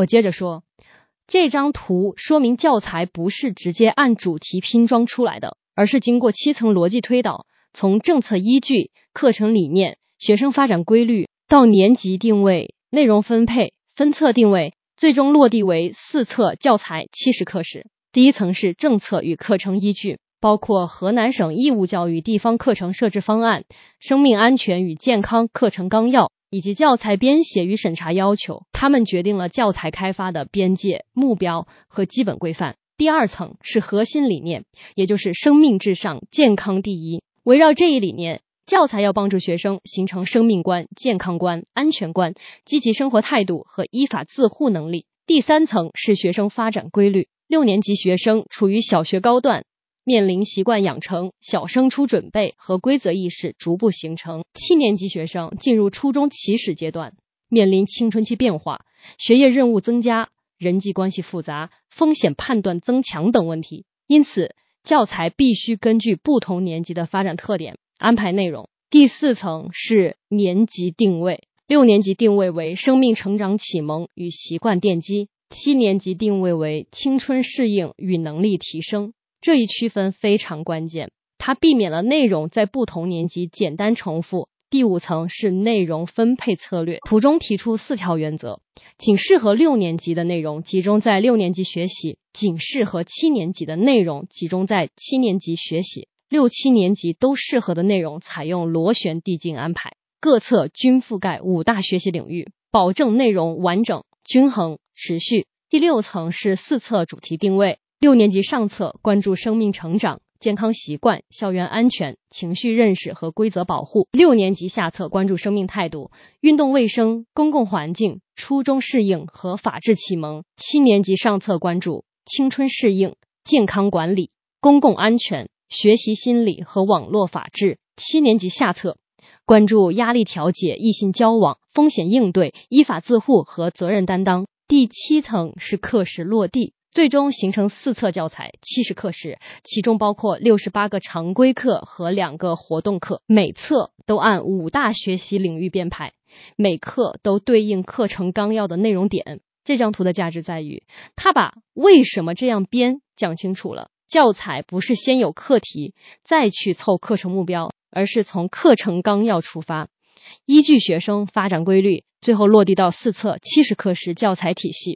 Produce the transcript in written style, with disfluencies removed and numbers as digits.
我接着说，这张图说明教材不是直接按主题拼装出来的，而是经过7层逻辑推导，从政策依据、课程理念、学生发展规律到年级定位、内容分配、分册定位，最终落地为4册教材70课时。第一层是政策与课程依据，包括河南省义务教育地方课程设置方案、生命安全与健康课程纲要以及教材编写与审查要求，它们决定了教材开发的边界、目标和基本规范。第二层是核心理念，也就是生命至上、健康第一。围绕这一理念，教材要帮助学生形成生命观、健康观、安全观、积极生活态度和依法自护能力。第三层是学生发展规律，6年级学生处于小学高段，面临习惯养成、小升初准备和规则意识逐步形成。7年级学生进入初中起始阶段，面临青春期变化、学业任务增加、人际关系复杂、风险判断增强等问题。因此，教材必须根据不同年级的发展特点安排内容。第4层是年级定位，6年级定位为生命成长启蒙与习惯奠基，7年级定位为青春适应与能力提升。这一区分非常关键，它避免了内容在不同年级简单重复。第5层是内容分配策略，图中提出4条原则，仅适合6年级的内容集中在6年级学习，仅适合7年级的内容集中在7年级学习，6、7年级都适合的内容采用螺旋递进安排。各册均覆盖5大学习领域，保证内容完整、均衡、持续。第6层是4册主题定位，6年级上册关注生命成长、健康习惯、校园安全、情绪认识和规则保护；6年级下册关注生命态度、运动卫生、公共环境、初中适应和法治启蒙；7年级上册关注青春适应、健康管理、公共安全、学习心理和网络法治；7年级下册关注压力调节、异性交往、风险应对、依法自护和责任担当。第7层是课时落地，最终形成4册教材70课时，其中包括68个常规课和2个活动课，每册都按5大学习领域编排，每课都对应课程纲要的内容点。这张图的价值在于，它把为什么这样编讲清楚了。教材不是先有课题再去凑课程目标，而是从课程纲要出发，依据学生发展规律，最后落地到4册70课时教材体系。